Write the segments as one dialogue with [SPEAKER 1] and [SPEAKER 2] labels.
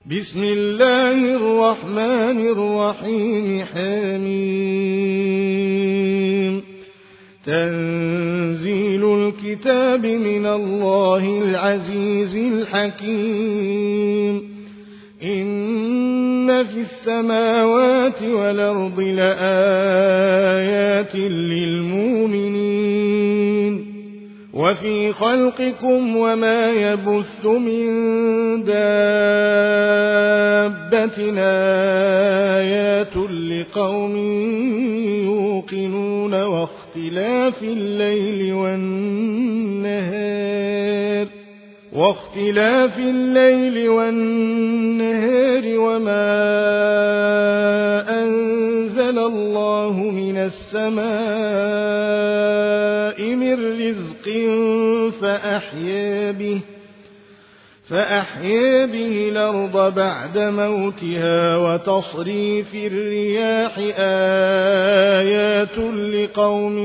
[SPEAKER 1] بسم الله الرحمن الرحيم. حميم. تنزيل الكتاب من الله العزيز الحكيم. إن في السماوات والأرض لآيات للمؤمنين وفي خلقكم وما يبث من دابة آيات لقوم يوقنون واختلاف الليل والنهار وما أنزل الله من السماء من رزق فأحيا به الأرض بعد موتها وتصريف الرياح آيات لقوم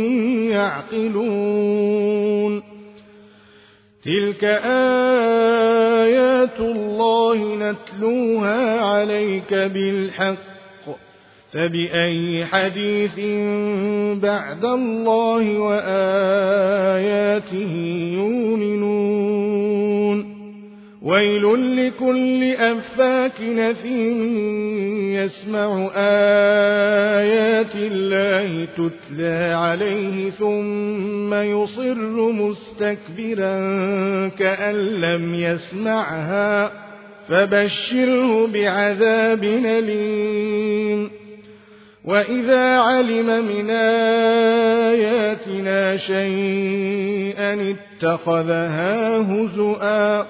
[SPEAKER 1] يعقلون. تلك آيات الله نتلوها عليك بالحق فبأي حديث بعد الله وآياته يؤمنون. ويل لكل أفاك أثيم يسمع آيات الله تتلى عليه ثم يصر مستكبرا كأن لم يسمعها فبشره بعذاب أليم. وإذا علم من آياتنا شيئا اتخذها هزؤا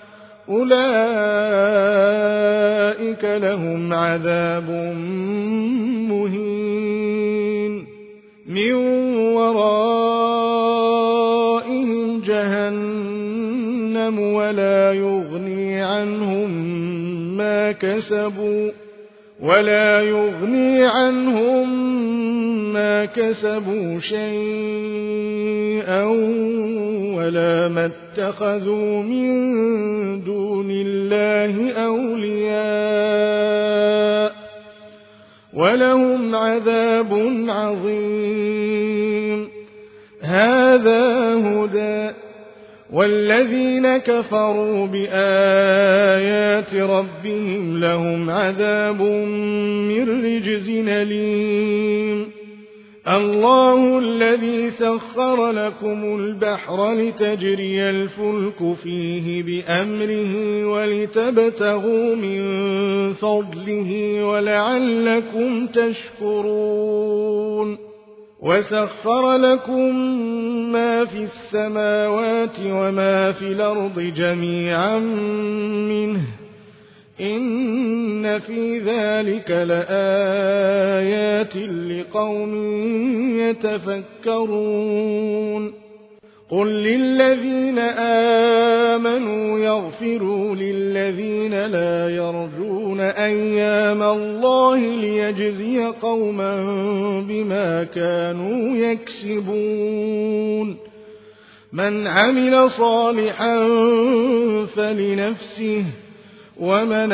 [SPEAKER 1] أولئك لهم عذاب مهين من ورائهم جهنم ولا يغني عنهم ما كسبوا شيئا ولا ما اتخذوا من دون الله أولياء ولهم عذاب عظيم. هذا هدى والذين كفروا بآيات ربهم لهم عذاب من رجز أليم. الله الذي سخر لكم البحر لتجري الفلك فيه بأمره ولتبتغوا من فضله ولعلكم تشكرون. وسخر لكم ما في السماوات وما في الأرض جميعا منه إن في ذلك لآيات لقوم يتفكرون. قل للذين آمنوا يغفروا للذين لا يرجون أيام الله ليجزي قوما بما كانوا يكسبون. من عمل صالحا فلنفسه ومن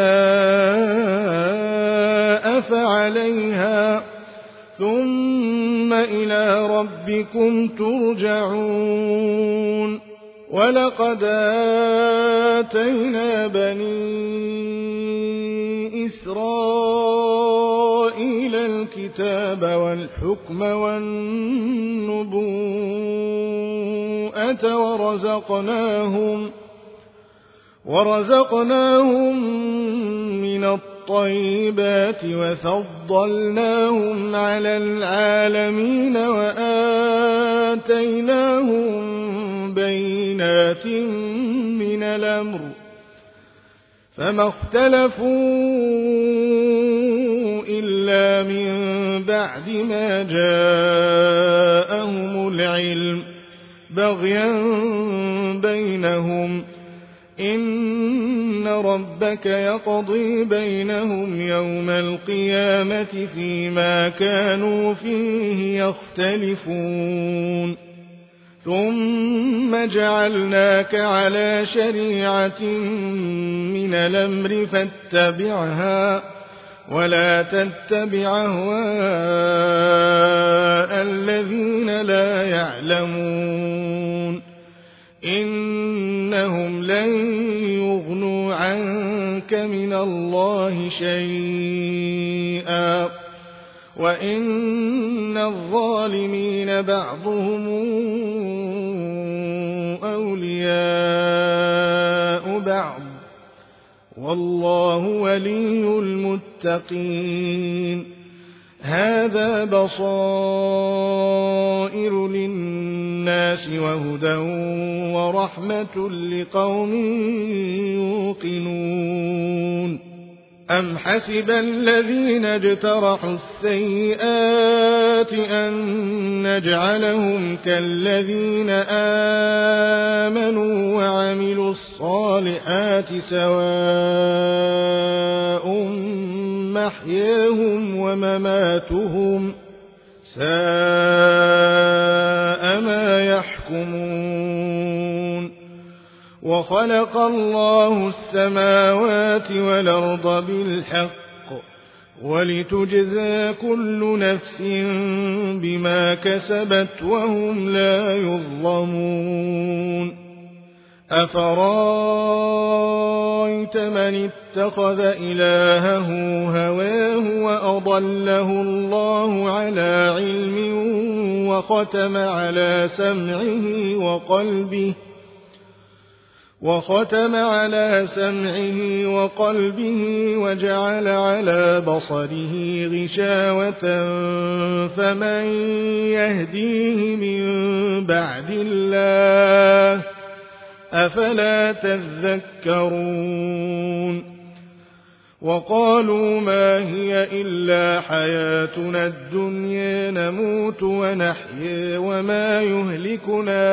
[SPEAKER 1] أساء فعليها ثم إلى ربكم ترجعون. ولقد آتينا بني إسرائيل الكتاب والحكم والنبوءة ورزقناهم من الطيبات وفضلناهم على العالمين وآتيناهم بينات من الأمر فما اختلفوا إلا من بعد ما جاءهم العلم بغيا بينهم. إن ربك يقضي بينهم يوم القيامة فيما كانوا فيه يختلفون. ثم جعلناك على شريعة من الأمر فاتبعها ولا تتبع أهواء الذين لا يعلمون إنهم لن يغنوا عنك من الله شيئا وإن الظالمين بعضهم أولياء بعض والله ولي المتقين هذا بصائر للناس وهدى ورحمة لقوم يوقنون أم حسب الذين اجترحوا السيئات أن نجعلهم كالذين آمنوا وعملوا الصالحات سواء محياهم ومماتهم ساء ما يحكمون وخلق الله السماوات والأرض بالحق ولتجزى كل نفس بما كسبت وهم لا يظلمون أفرأيت من اتخذ إلهه هواه وأضله الله على علم وختم على سمعه وقلبه وجعل على بصره غشاوة فمن يهديه من بعد الله أفلا تذكرون وقالوا ما هي إلا حياتنا الدنيا نموت ونحيا وما يهلكنا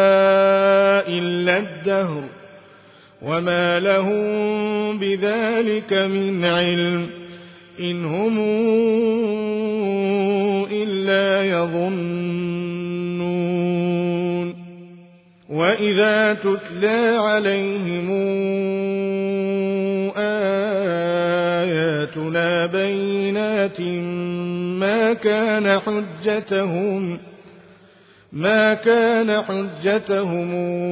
[SPEAKER 1] إلا الدهر وما لهم بذلك من علم إن هم إلا يظنون وإذا تتلى عليهم آياتنا بينات ما كان حجتهم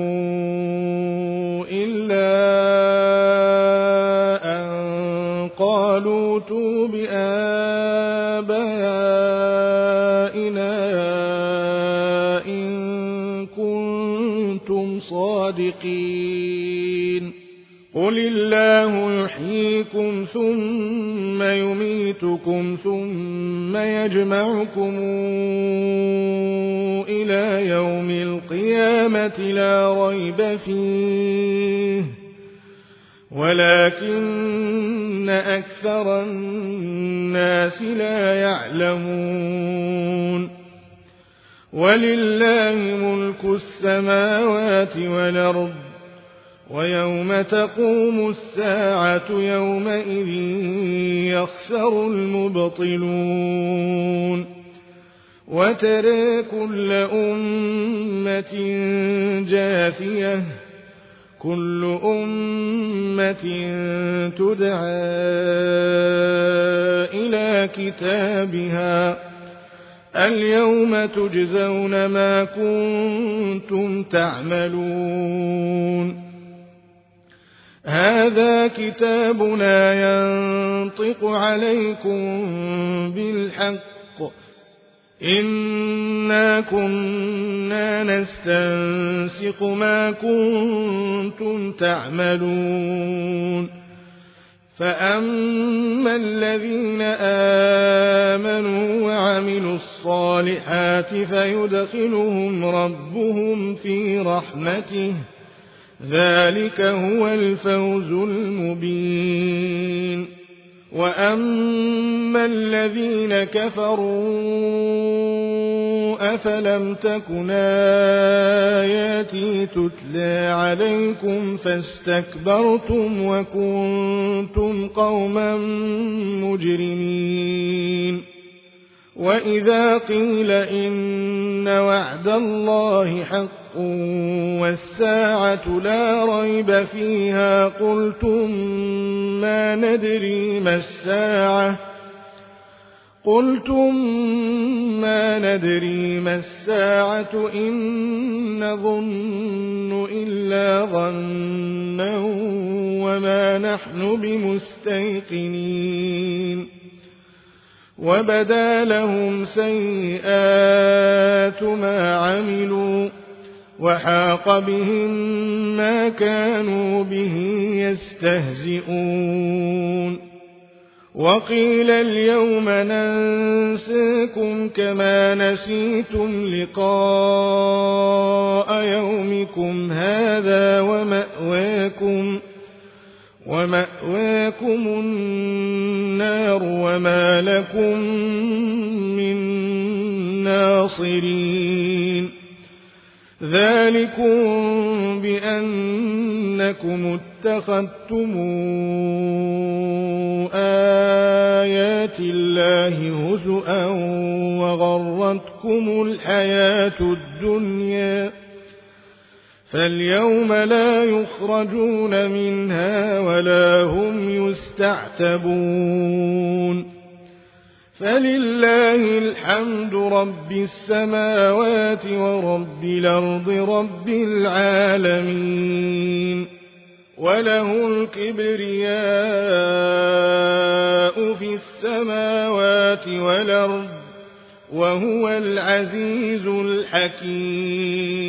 [SPEAKER 1] إلا أن قالوا ائتوا بآبائنا إن كنتم صادقين قل الله يحييكم ثم يميتكم ثم يجمعكم إلى يوم القيامة لا ريب فيه ولكن أكثر الناس لا يعلمون ولله ملك السماوات والأرض ويوم تقوم الساعة يومئذ يخسر المبطلون وترى كل أمة جاثية كل أمة تدعى إلى كتابها اليوم تجزون ما كنتم تعملون هذا كتابنا ينطق عليكم بالحق إنا كنا نستنسخ ما كنتم تعملون فأما الذين آمنوا وعملوا الصالحات فيدخلهم ربهم في رحمته ذلك هو الفوز المبين وأما الذين كفروا أفلم تكن آياتي تتلى عليكم فاستكبرتم وكنتم قوما مجرمين وإذا قيل إن وعد الله حق والساعة لا ريب فيها قلتم ما ندري ما الساعة إن نظن إلا ظنا وما نحن بمستيقنين وبدا لهم سيئات ما عملوا وحاق بهم ما كانوا به يستهزئون وقيل اليوم ننساكم كما نسيتم لقاء يومكم هذا ومأواكم النار وما لكم من ناصرين ذلكم بأنكم اتخذتم آيات الله هزؤا وغرتكم الحياة الدنيا فاليوم لا يخرجون منها ولا هم يستعتبون فلله الحمد رب السماوات ورب الأرض رب العالمين وله الكبرياء في السماوات والأرض وهو العزيز الحكيم